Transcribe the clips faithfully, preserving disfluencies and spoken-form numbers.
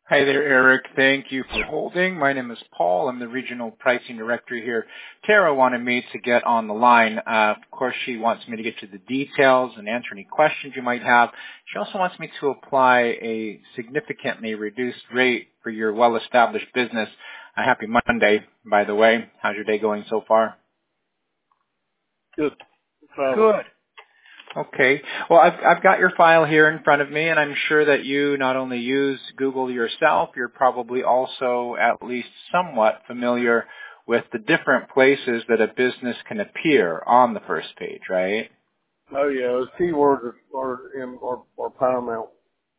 Hi there, Eric. Thank you for holding. My name is Paul. I'm the Regional Pricing Director here. Tara wanted me to get on the line. Uh, of course, she wants me to get to the details and answer any questions you might have. She also wants me to apply a significantly reduced rate for your well-established business. A happy Monday, by the way. How's your day going so far? Good. Good. Okay. Well, I've, I've got your file here in front of me, and I'm sure that you not only use Google yourself, you're probably also at least somewhat familiar with the different places that a business can appear on the first page, right? Oh yeah, those keywords are are, in, are, are paramount.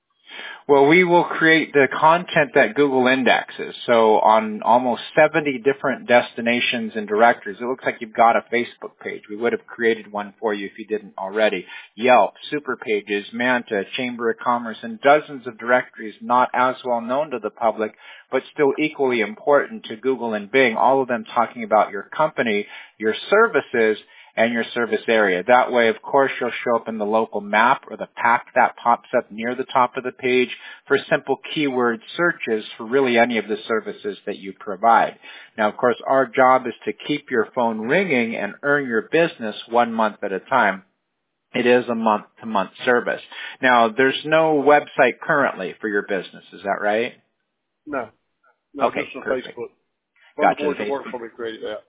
Well, we will create the content that Google indexes. So on almost seventy different destinations and directories, it looks like you've got a Facebook page. We would have created one for you if you didn't already. Yelp, Superpages, Manta, Chamber of Commerce, and dozens of directories not as well known to the public, but still equally important to Google and Bing, all of them talking about your company, your services, and your service area. That way, of course, you'll show up in the local map or the pack that pops up near the top of the page for simple keyword searches for really any of the services that you provide. Now, of course, our job is to keep your phone ringing and earn your business one month at a time. It is a month-to-month service. Now, there's no website currently for your business. Is that right? No. No, Okay, just on perfect. Facebook. Gotcha. One boy to work for me created that.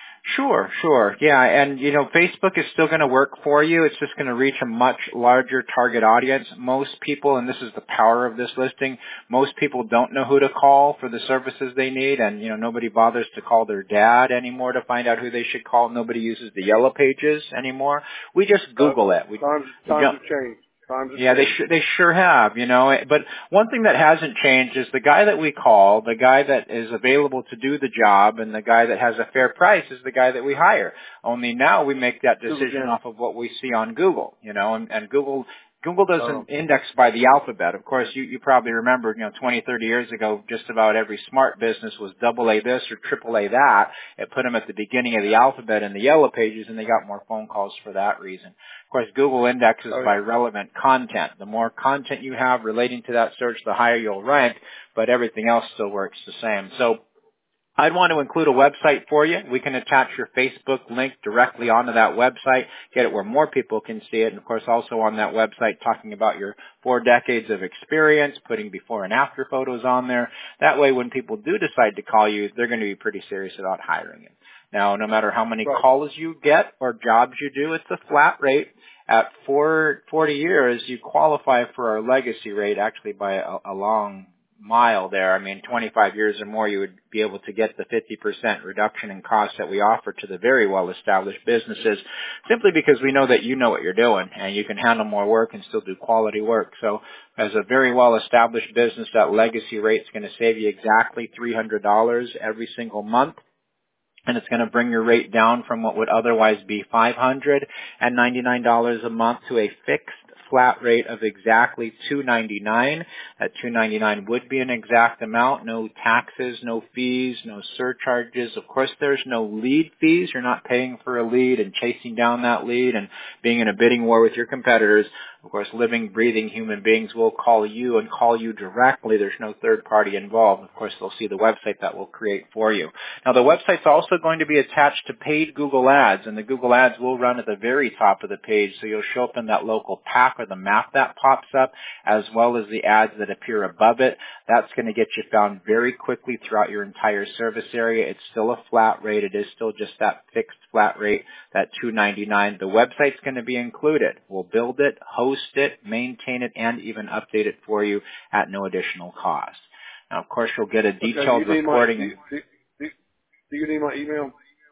Sure, sure. Yeah, and you know, Facebook is still going to work for you. It's just going to reach a much larger target audience. Most people, and this is the power of this listing, most people don't know who to call for the services they need, and you know, nobody bothers to call their dad anymore to find out who they should call. Nobody uses the Yellow Pages anymore. We just Google it. We, times we times don't, have changed. Times have Yeah, they changed. sure they sure have, you know. But one thing that hasn't changed is the guy that we call, the guy that is available to do the job, and the guy that has a fair price is the guy that we hire. Only now we make that decision off of what we see on Google, you know, and, and Google. Google doesn't Um, index by the alphabet. Of course, you, you probably remember, you know, twenty, thirty years ago, just about every smart business was double A this or triple A that. It put them at the beginning of the alphabet in the Yellow Pages, and they got more phone calls for that reason. Of course, Google indexes oh, yeah. by relevant content. The more content you have relating to that search, the higher you'll rank, but everything else still works the same. So I'd want to include a website for you. We can attach your Facebook link directly onto that website, get it where more people can see it, and of course also on that website talking about your four decades of experience, putting before and after photos on there. That way when people do decide to call you, they're going to be pretty serious about hiring you. Now, no matter how many Right. calls you get or jobs you do, it's a flat rate. At four, forty years, you qualify for our legacy rate actually by a, a long mile there. I mean, twenty-five years or more, you would be able to get the fifty percent reduction in cost that we offer to the very well-established businesses, simply because we know that you know what you're doing and you can handle more work and still do quality work. So as a very well-established business, that legacy rate is going to save you exactly three hundred dollars every single month. And it's going to bring your rate down from what would otherwise be five hundred ninety-nine dollars a month to a fixed flat rate of exactly two hundred ninety-nine dollars. That two hundred ninety-nine dollars would be an exact amount, no taxes, no fees, no surcharges. Of course, there's no lead fees. You're not paying for a lead and chasing down that lead and being in a bidding war with your competitors. Of course, living, breathing human beings will call you and call you directly. There's no third party involved. Of course, they'll see the website that we'll create for you. Now, the website's also going to be attached to paid Google Ads, and the Google Ads will run at the very top of the page, so you'll show up in that local pack or the map that pops up, as well as the ads that appear above it. That's going to get you found very quickly throughout your entire service area. It's still a flat rate. It is still just that fixed flat rate, that two hundred ninety-nine dollars. The website's going to be included. We'll build it, host it, maintain it, and even update it for you at no additional cost. Now, of course, you'll get a detailed okay, reporting. My, do, do, do, do you need my email?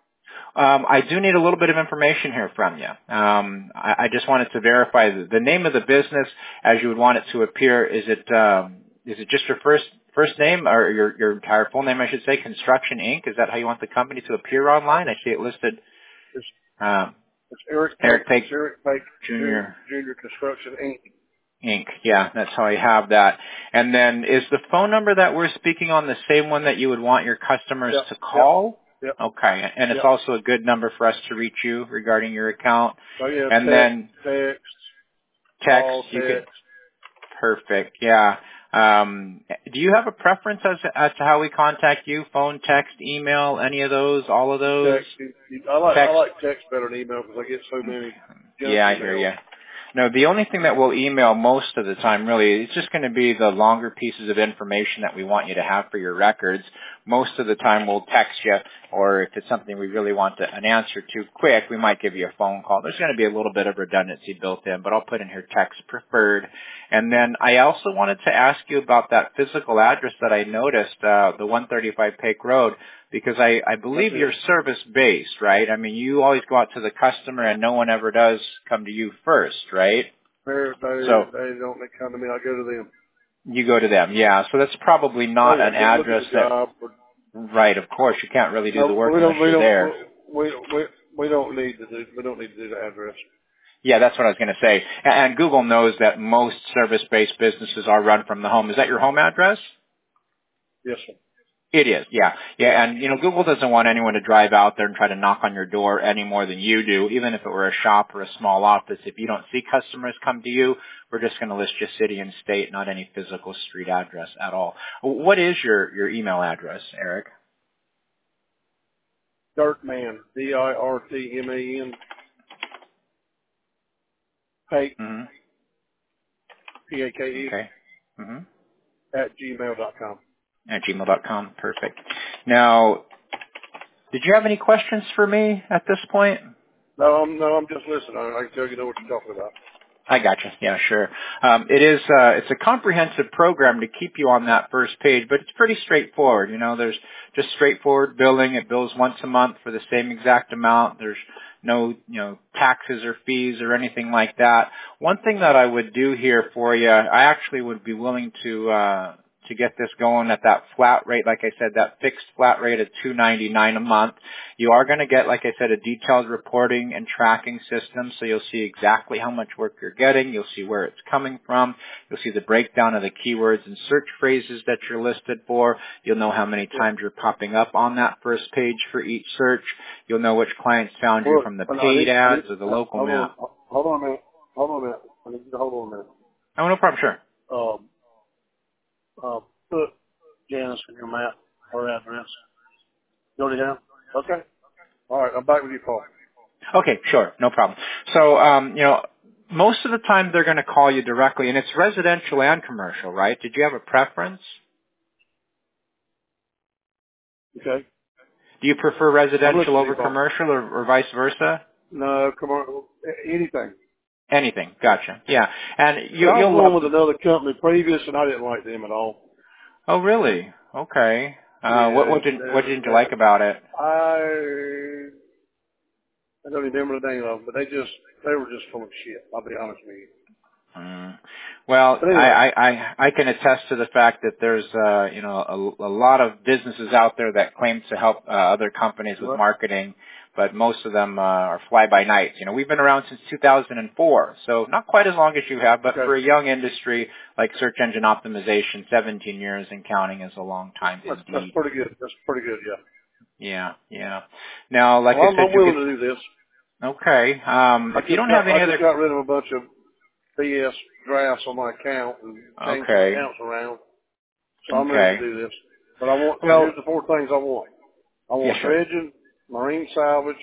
Um, I do need a little bit of information here from you. Um, I, I just wanted to verify the, the name of the business as you would want it to appear. Is it um, is it just your first first name or your your entire full name? I should say, Construction Incorporated. Is that how you want the company to appear online? I see it listed. It's, Um, it's Eric Eric Pake, Pake Eric Pake Junior Junior Construction Incorporated. Inc. Yeah, that's how I have that. And then is the phone number that we're speaking on the same one that you would want your customers Yep, to call? Yep, yep, Okay. And it's yep. also a good number for us to reach you regarding your account. Oh yeah, And text, then text, text, call, you could, text. perfect. Yeah. Um, do you have a preference as, as to how we contact you? Phone, text, email, any of those, all of those? Text. I like Text? I like text better than email because I get so many junk Yeah, I hear emails. you. No, the only thing that we'll email most of the time, really, it's just going to be the longer pieces of information that we want you to have for your records. Most of the time we'll text you, or if it's something we really want to, an answer to quick, we might give you a phone call. There's going to be a little bit of redundancy built in, but I'll put in here text preferred. And then I also wanted to ask you about that physical address that I noticed, uh, the one thirty-five Pake Road, because I, I believe you're service-based, right? I mean, you always go out to the customer and no one ever does come to you first, right? They're, they So they don't they come to me. I go to them. you go to them, yeah. So that's probably not Oh yeah, an just look address at the that, job. Or, right, of course, you can't really do the no, work we unless don't we you're don't there. we we we don't need to do we don't need to do the address. Yeah, that's what I was going to say. And Google knows that most service-based businesses are run from the home. Is that your home address? Yes, sir. It is, yeah. Yeah, and you know, Google doesn't want anyone to drive out there and try to knock on your door any more than you do, even if it were a shop or a small office. If you don't see customers come to you, we're just going to list your city and state, not any physical street address at all. What is your, your email address, Eric? Dirtman, D I R T M A N, Pake, Mm-hmm. P A K E, Okay. Mm-hmm. at gmail dot com. At gmail dot com. Perfect. Now, did you have any questions for me at this point? No, I'm no, I'm just listening. I, I can tell you know what you're talking about. I gotcha. Yeah, sure. Um, it is, uh, it's a comprehensive program to keep you on that first page, but it's pretty straightforward. You know, there's just straightforward billing. It bills once a month for the same exact amount. There's no, you know, taxes or fees or anything like that. One thing that I would do here for you, I actually would be willing to, uh, to get this going at that flat rate, like I said, that fixed flat rate of two ninety-nine a month. You are going to get, like I said, a detailed reporting and tracking system, so you'll see exactly how much work you're getting. You'll see where it's coming from. You'll see the breakdown of the keywords and search phrases that you're listed for. You'll know how many Yeah. times you're popping up on that first page for each search. You'll know which clients found you Look, from the I I paid need, I need, ads or the uh, local hold on, map. hold on a minute, hold on a minute. I need you to hold on a minute. Oh, no problem, sure. Um, uh, put Janice in your map, her address. Go to him. Okay. All right, I'm back with you, Paul. Okay, sure, no problem. So, um, you know, most of the time they're going to call you directly, and it's residential and commercial, right? Did you have a preference? Okay. Do you prefer I'm residential listening to over you, Paul. commercial or, or vice versa? No, come on, anything. Anything. Gotcha. Yeah. And Yeah, you, I was you'll on love, with another company previous, and I didn't like them at all. oh really? Okay. Uh, what, Yeah, what did, what didn't you they, like about it? I I don't even remember the name of them, but they just they were just full of shit. I'll be honest with you. Mm. Well, But I, anyway, I, I I can attest to the fact that there's, uh, you know, a, a lot of businesses out there that claim to help uh, other companies with what? marketing, but most of them uh, are fly-by-nights. You know, we've been around since two thousand four, so not quite as long as you have, but Okay, for a young industry like search engine optimization, seventeen years and counting is a long time that's that's indeed. pretty good. That's pretty good. Yeah. Yeah, yeah. Now, like Well, I I'm, said, I'm you willing could, to do this. okay, um, I if you just don't have got I any just other, got rid of a bunch of B S drafts on my account and changed some okay, accounts around, so I'm ready to okay. do this. But I want Well, here's the four things I want. I yeah, want sure. dredging, marine salvage,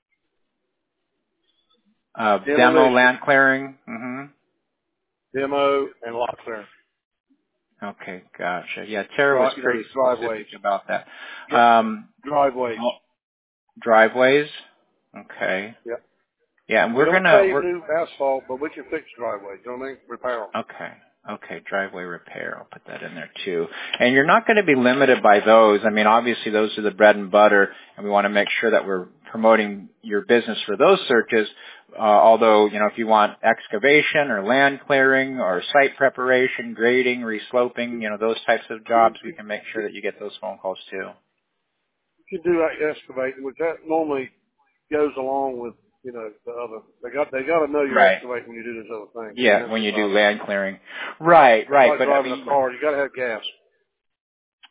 Uh, demo demolition, land clearing. Mm-hmm. demo, and lot clearing. Okay, gotcha. Yeah, Tara was Dri- you know, pretty driveways, specific about that. Dri- Um, driveways. oh, driveways. Okay. Yeah. Yeah, and We we're don't gonna pave we're new asphalt, but we can fix driveways. You know what I mean? Repair them. okay. Okay, driveway repair. I'll put that in there too. And you're not going to be limited by those. I mean, obviously those are the bread and butter, and we want to make sure that we're promoting your business for those searches. Uh, although, you know, if you want excavation or land clearing or site preparation, grading, resloping, you know, those types of jobs, we can make sure that you get those phone calls too. You can do like excavating, which that normally goes along with, you know, the other. They got they got to know you're Right. excavating when you do those other things. You Yeah, know, when it's you do like land clearing. Right, it's right. like But I driving a mean, car. You got to have gas.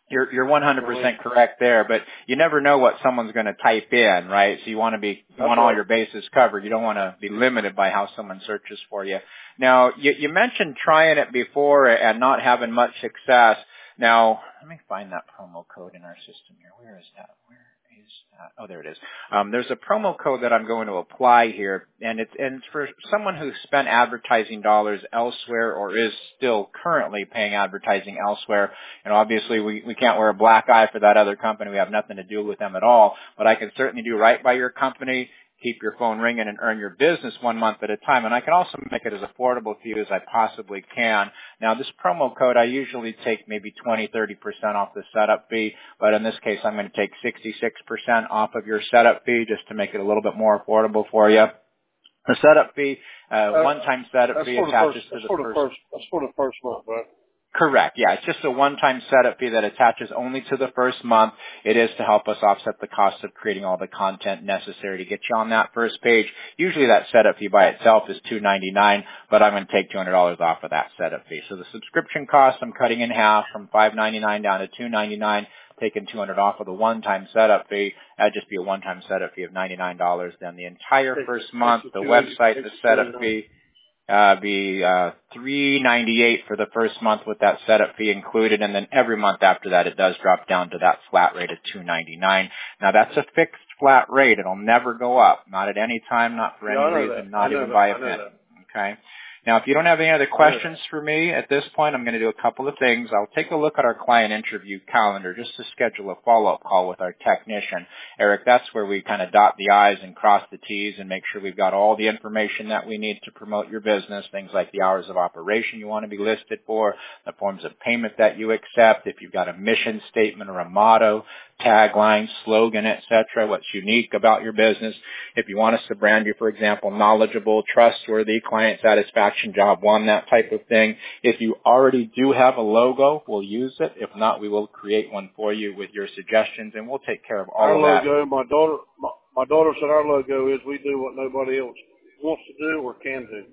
You're you're one hundred percent correct there, but you never know what someone's going to type in, right? So you want to be you That's want all right. your bases covered. You don't want to be limited by how someone searches for you. Now, you, you mentioned trying it before and not having much success. Now, let me find that promo code in our system here. Where is that? Where is that? Oh, there it is. Um, there's a promo code that I'm going to apply here, and it's, and it's for someone who spent advertising dollars elsewhere or is still currently paying advertising elsewhere. And obviously, we, we can't wear a black eye for that other company. We have nothing to do with them at all. But I can certainly do right by your company, keep your phone ringing, and earn your business one month at a time. And I can also make it as affordable for you as I possibly can. Now, this promo code, I usually take maybe twenty, thirty percent off the setup fee, but in this case, I'm going to take sixty-six percent off of your setup fee just to make it a little bit more affordable for you. The setup fee, uh, Uh, one-time setup fee attaches first, to the for the first. first. That's for the first month, right? Correct. Yeah, it's just a one-time setup fee that attaches only to the first month. It is to help us offset the cost of creating all the content necessary to get you on that first page. Usually that setup fee by itself is two ninety-nine, but I'm going to take two hundred dollars off of that setup fee. So the subscription cost I'm cutting in half from five ninety-nine down to two ninety-nine, taking two hundred off of the one-time setup fee. That'd just be a one-time setup fee of ninety-nine dollars. Then the entire first month, the website, the setup fee, Uh, be, uh, three ninety-eight for the first month with that setup fee included, and then every month after that it does drop down to that flat rate of two ninety-nine. Now that's a fixed flat rate. It'll never go up. Not at any time, not for Yeah, any reason, not even by a penny. Okay? Now, if you don't have any other questions for me at this point, I'm going to do a couple of things. I'll take a look at our client interview calendar just to schedule a follow-up call with our technician. Eric, that's where we kind of dot the I's and cross the T's and make sure we've got all the information that we need to promote your business, things like the hours of operation you want to be listed for, the forms of payment that you accept, if you've got a mission statement or a motto, tagline, slogan, et cetera, what's unique about your business. If you want us to brand you, for example, knowledgeable, trustworthy, client satisfaction, job one, that type of thing. If you already do have a logo, we'll use it. If not, we will create one for you with your suggestions, and we'll take care of all our of that. Our logo, my daughter, my, my daughter said our logo is we do what nobody else wants to do or can do.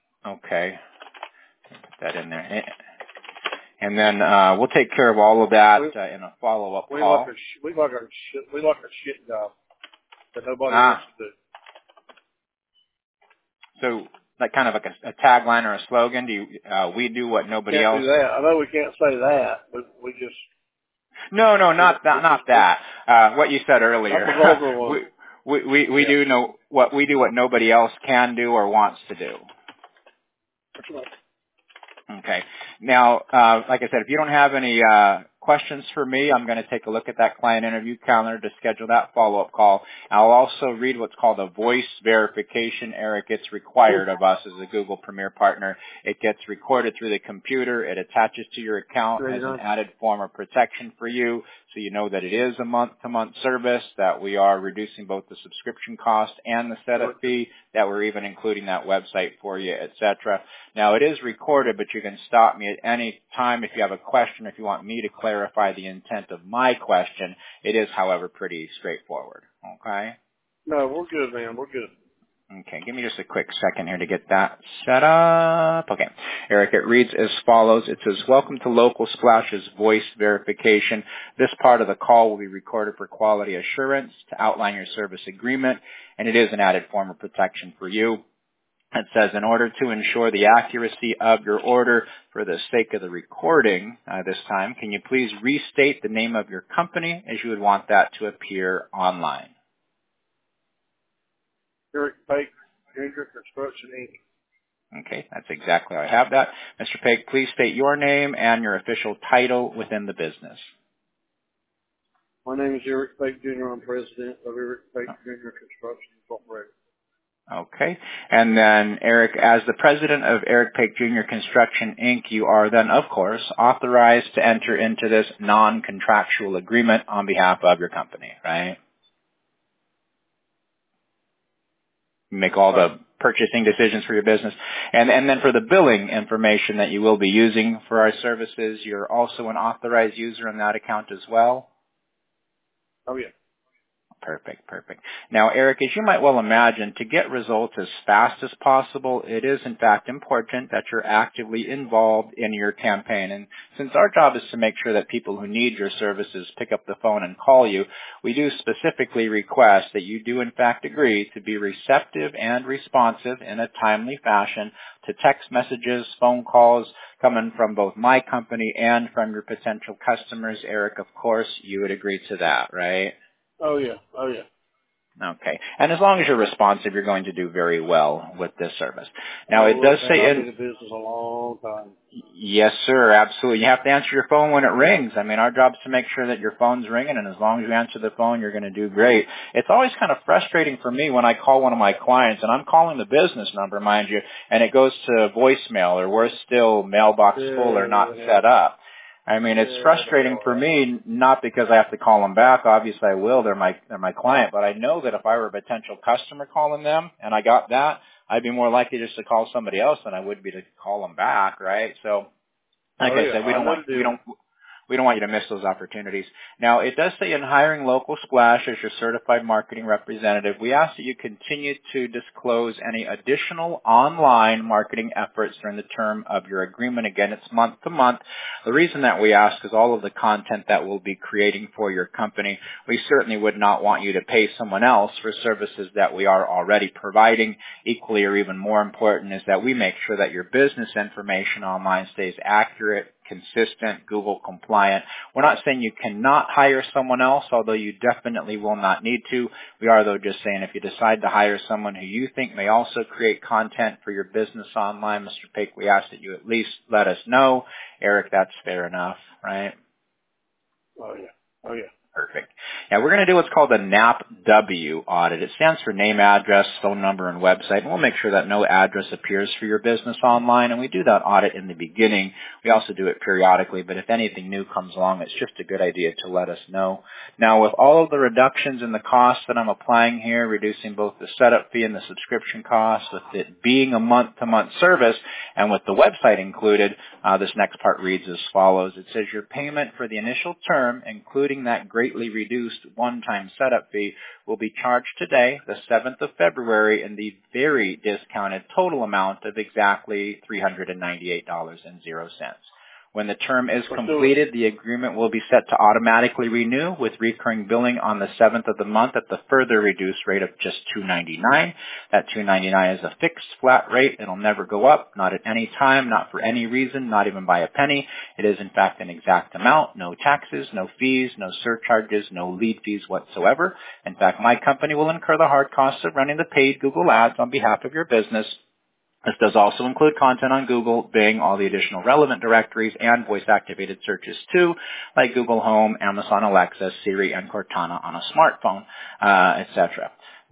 Okay. Put that in there. And then uh, we'll take care of all of that we, uh, in a follow-up we call. Like our, we like our shit. We like our shit job that nobody ah. wants to do. So, like kind of like a, a tagline or a slogan. Do you? Uh, we do what nobody can't else. Do that. I know we can't say that, but we just. No, no, not that. Not that. Uh, what you said earlier. That's a vulgar one. we we we, we yeah. do know what we do what nobody else can do or wants to do. That's right. Okay. Now, uh, like I said, if you don't have any uh, questions for me, I'm going to take a look at that client interview calendar to schedule that follow-up call. I'll also read what's called a voice verification, Eric. It's required of us as a Google Premier partner. It gets recorded through the computer. It attaches to your account as an added form of protection for you, so you know that it is a month-to-month service, that we are reducing both the subscription cost and the setup fee, that we're even including that website for you, et cetera. Now, it is recorded, but you can stop me at any time if you have a question, if you want me to clarify the intent of my question. It is, however, pretty straightforward. Okay? No, we're good, man. We're good. Okay, give me just a quick second here to get that set up. Okay, Eric, it reads as follows. It says, welcome to Local Splash's voice verification. This part of the call will be recorded for quality assurance to outline your service agreement, and it is an added form of protection for you. It says, in order to ensure the accuracy of your order for the sake of the recording uh, this time, can you please restate the name of your company as you would want that to appear online? Eric Pake, Junior Construction, Incorporated. Okay, that's exactly how I have that. Mister Pake, please state your name and your official title within the business. My name is Eric Pake, Junior I'm president of Eric Pake, oh. Junior Construction, Incorporated. Okay. And then, Eric, as the president of Eric Pake Junior Construction, Incorporated, you are then, of course, authorized to enter into this non-contractual agreement on behalf of your company, right? Make all the purchasing decisions for your business. And, and then for the billing information that you will be using for our services, you're also an authorized user on that account as well? Oh, yeah. Perfect, perfect. Now, Eric, as you might well imagine, to get results as fast as possible, it is in fact important that you're actively involved in your campaign. And since our job is to make sure that people who need your services pick up the phone and call you, we do specifically request that you do in fact agree to be receptive and responsive in a timely fashion to text messages, phone calls coming from both my company and from your potential customers. Eric, of course, you would agree to that, right? Oh yeah, oh yeah. Okay. And as long as you're responsive, you're going to do very well with this service. Now, Oh, it does look, say man, I've in... been in business a long time. Yes, sir, absolutely. You have to answer your phone when it rings. I mean, our job is to make sure that your phone's ringing, and as long as you answer the phone, you're going to do great. It's always kind of frustrating for me when I call one of my clients, and I'm calling the business number, mind you, and it goes to voicemail, or worse still, mailbox Yeah, full or not yeah, set up. I mean, it's yeah, frustrating for me, not because I have to call them back. Obviously, I will. They're my they're my client. But I know that if I were a potential customer calling them and I got that, I'd be more likely just to call somebody else than I would be to call them back, right? So, like Oh I yeah, said, we I don't know want the we deal. don't we don't want you to miss those opportunities. Now, it does say in hiring Local Splash as your certified marketing representative, we ask that you continue to disclose any additional online marketing efforts during the term of your agreement. Again, it's month to month. The reason that we ask is all of the content that we'll be creating for your company, we certainly would not want you to pay someone else for services that we are already providing. Equally or even more important is that we make sure that your business information online stays accurate, consistent, Google compliant. We're not saying you cannot hire someone else, although you definitely will not need to. We are, though, just saying if you decide to hire someone who you think may also create content for your business online, Mister Pake, we ask that you at least let us know. Eric, that's fair enough, right? Oh yeah, oh yeah. Perfect. Now, we're going to do what's called a N A P W audit. It stands for name, address, phone number, and website. And we'll make sure that no address appears for your business online. And we do that audit in the beginning. We also do it periodically. But if anything new comes along, it's just a good idea to let us know. Now, with all of the reductions in the costs that I'm applying here, reducing both the setup fee and the subscription costs, with it being a month-to-month service, and with the website included, uh, this next part reads as follows. It says your payment for the initial term, including that greatly reduced one-time setup fee, will be charged today, the seventh of February, in the very discounted total amount of exactly three hundred ninety-eight dollars and zero cents. When the term is completed, the agreement will be set to automatically renew with recurring billing on the seventh of the month at the further reduced rate of just two hundred ninety-nine dollars. That two hundred ninety-nine dollars is a fixed flat rate. It'll never go up, not at any time, not for any reason, not even by a penny. It is in fact an exact amount, no taxes, no fees, no surcharges, no lead fees whatsoever. In fact, my company will incur the hard costs of running the paid Google ads on behalf of your business. This does also include content on Google, Bing, all the additional relevant directories, and voice-activated searches too, like Google Home, Amazon Alexa, Siri, and Cortana on a smartphone, uh, et cetera.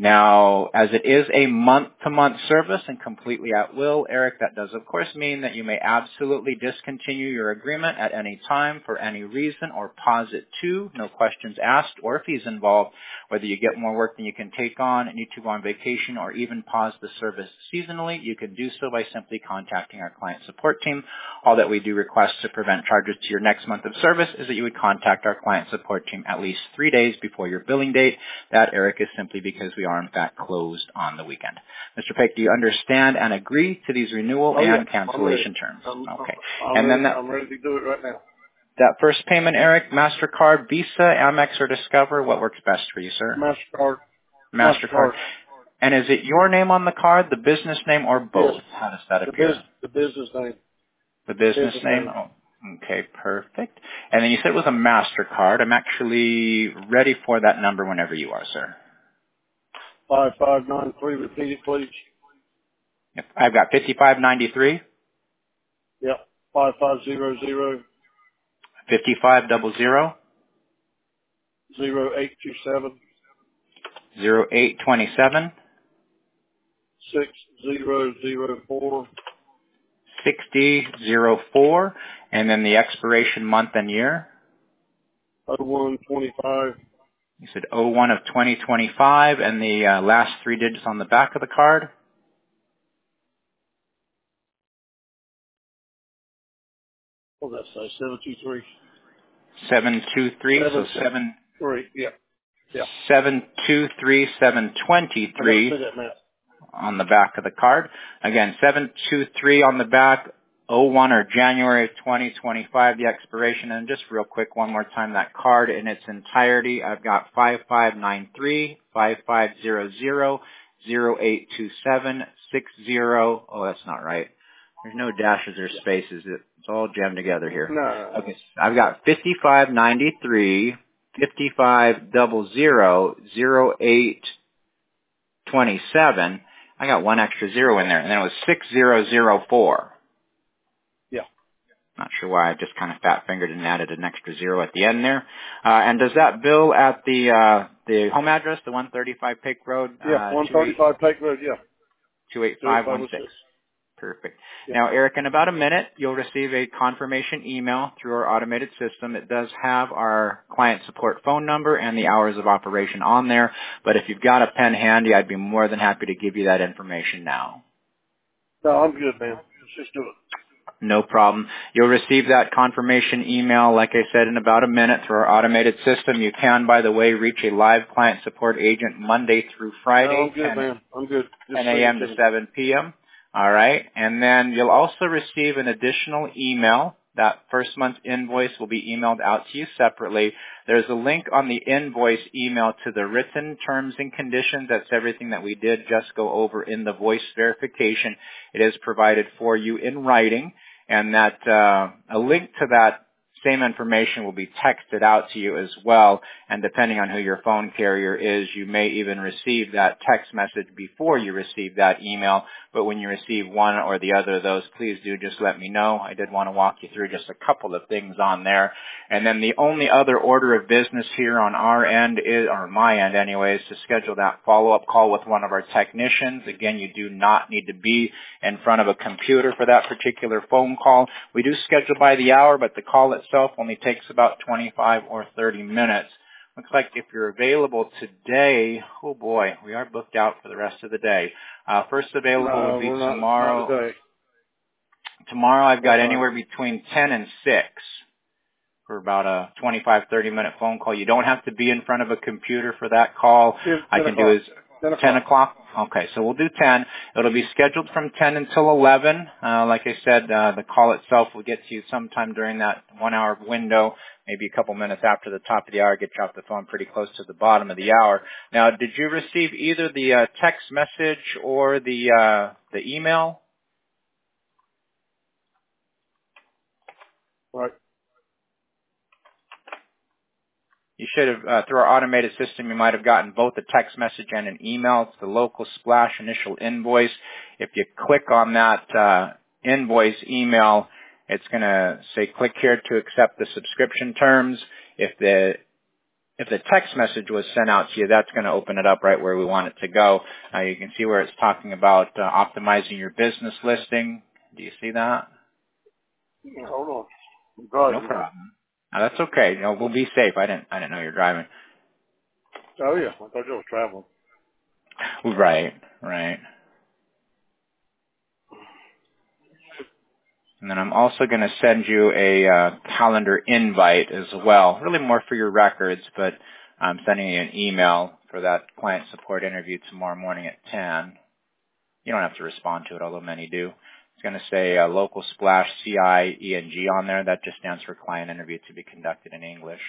Now, as it is a month-to-month service and completely at will, Eric, that does of course mean that you may absolutely discontinue your agreement at any time for any reason or pause it too, no questions asked or fees involved. Whether you get more work than you can take on, need to go on vacation, or even pause the service seasonally, you can do so by simply contacting our client support team. All that we do request to prevent charges to your next month of service is that you would contact our client support team at least three days before your billing date. That, Eric, is simply because we are in fact closed on the weekend. Mister Peck, do you understand and agree to these renewal Oh, and yeah. cancellation terms? I'm, Okay. I'm, And ready, then that, I'm ready to do it right now. that first payment, Eric, MasterCard, Visa, Amex, or Discover, what works best for you, sir? MasterCard. MasterCard. MasterCard. And is it your name on the card, the business name, or both? Yes. How does that The, appear? biz, the business name. The business, Business name? name. Oh, okay, perfect. And then you said it was a MasterCard. I'm actually ready for that number whenever you are, sir. five five nine three, repeat it, please. Yep. I've got fifty-five ninety-three, Yep. five five zero zero, fifty-five double zero, zero eight two seven, zero eight twenty-seven, six zero zero four, sixty zero four, and then the expiration month and year. oh one twenty-five. You said oh one of twenty twenty-five, and the uh, last three digits on the back of the card. What did that say? seven two three. seven two three, so Seven, seven. three, yeah. Yeah. seven two three seven two three on the back of the card. Again, seven two three on the back, oh one or January of twenty twenty-five, the expiration. And just real quick, one more time, that card in its entirety, I've got five five nine three, five five zero zero, zero eight two seven, six zero. Oh, that's not right. There's no dashes or spaces. It's all jammed together here. No. Okay, I've got fifty-five ninety-three, fifty-five double zero, zero eight twenty-seven. I got one extra zero in there, and then it was six zero zero four. Yeah. Not sure why I just kind of fat fingered and added an extra zero at the end there. Uh, and does that bill at the uh, the home address, the one thirty-five Pake Road? Yeah, uh, one thirty-five Pake Road. Yeah. two eight five one six. Perfect. Yeah. Now, Eric, in about a minute, you'll receive a confirmation email through our automated system. It does have our client support phone number and the hours of operation on there. But if you've got a pen handy, I'd be more than happy to give you that information now. No, I'm good, man. Let's just do it. No problem. You'll receive that confirmation email, like I said, in about a minute through our automated system. You can, by the way, reach a live client support agent Monday through Friday. No, I'm good, man. I'm good. Just ten a.m. to seven p.m. All right. And then you'll also receive an additional email. That first month's invoice will be emailed out to you separately. There's a link on the invoice email to the written terms and conditions. That's everything that we did just go over in the voice verification. It is provided for you in writing. And that uh, a link to that same information will be texted out to you as well. And depending on who your phone carrier is, you may even receive that text message before you receive that email. But when you receive one or the other of those, please do just let me know. I did want to walk you through just a couple of things on there. And then the only other order of business here on our end is, or my end anyway, is to schedule that follow-up call with one of our technicians. Again, you do not need to be in front of a computer for that particular phone call. We do schedule by the hour, but the call itself only takes about twenty-five or thirty minutes. Looks like if you're available today, oh boy, we are booked out for the rest of the day. Uh, first available No, will be we're not, tomorrow. not today. Tomorrow I've got Uh, anywhere between ten and six for about a twenty-five, thirty minute phone call. You don't have to be in front of a computer for that call. ten, I ten can o'clock. do is ten o'clock. ten o'clock? Okay, so we'll do ten. It'll be scheduled from ten until eleven. Uh, like I said, uh, the call itself will get to you sometime during that one hour window, maybe a couple minutes after the top of the hour, get you off the phone pretty close to the bottom of the hour. Now, did you receive either the uh, text message or the uh, the email? Right. You should have, uh, through our automated system, you might have gotten both a text message and an email. It's the local splash initial invoice. If you click on that uh, invoice email, it's going to say click here to accept the subscription terms. If the if the text message was sent out to you, that's going to open it up right where we want it to go. Uh, you can see where it's talking about uh, optimizing your business listing. Do you see that? Hold on. I'm driving. No problem. No, that's okay. You know, we'll be safe. I didn't I didn't know you're driving. Oh, yeah. I thought you was traveling. Right, right. And then I'm also going to send you a uh, calendar invite as well, really more for your records, but I'm sending you an email for that client support interview tomorrow morning at ten. You don't have to respond to it, although many do. It's going to say uh, local splash C I E N G on there. That just stands for client interview to be conducted in English.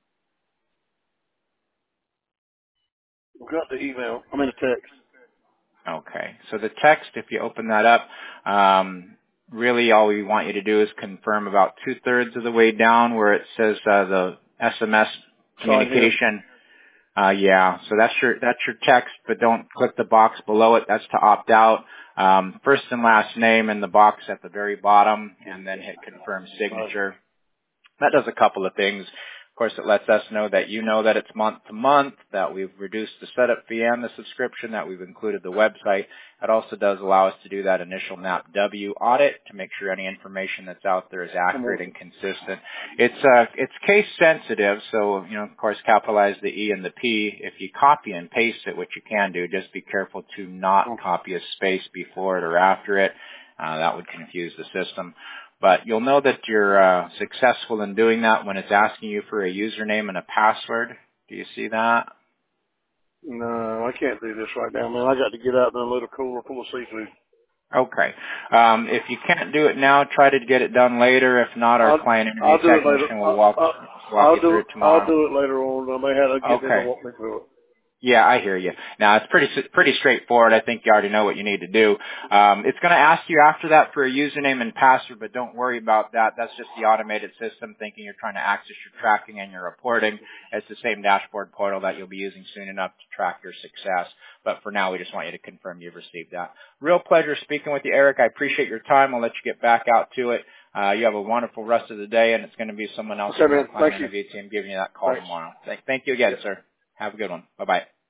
I've got the email. I mean the text. Okay. So the text, if you open that up, um, really all we want you to do is confirm about two-thirds of the way down where it says uh, the S M S communication. Uh, yeah, so that's your that's your text, but don't click the box below it. That's to opt out. Um, first and last name in the box at the very bottom, and then hit confirm signature. That does a couple of things. Of course, it lets us know that you know that it's month to month, that we've reduced the setup fee and the subscription, that we've included the website. It also does allow us to do that initial N A P W audit to make sure any information that's out there is accurate and consistent. It's uh, it's case sensitive, so, you know, of course, capitalize the E and the P. If you copy and paste it, which you can do, just be careful to not copy a space before it or after it. Uh, that would confuse the system. But you'll know that you're uh, successful in doing that when it's asking you for a username and a password. Do you see that? No, I can't do this right now, man. I got to get out in a little cooler full of seafood. Okay. Um, if you can't do it now, try to get it done later. If not, our I'll, client interview I'll do it later. technician will I'll, walk I'll, walk I'll you do through it. it I'll tomorrow. do it later on. I may have to get them to Okay. walk me through it. Yeah, I hear you. Now, it's pretty pretty straightforward. I think you already know what you need to do. Um, it's going to ask you after that for a username and password, but don't worry about that. That's just the automated system thinking you're trying to access your tracking and your reporting. It's the same dashboard portal that you'll be using soon enough to track your success. But for now, we just want you to confirm you've received that. Real pleasure speaking with you, Eric. I appreciate your time. I'll let you get back out to it. Uh, you have a wonderful rest of the day, and it's going to be someone else Okay, from our man. client Thank you. interview team giving you that call Thanks. tomorrow. Thank, thank you again, Yeah. sir. Have a good one. Bye-bye.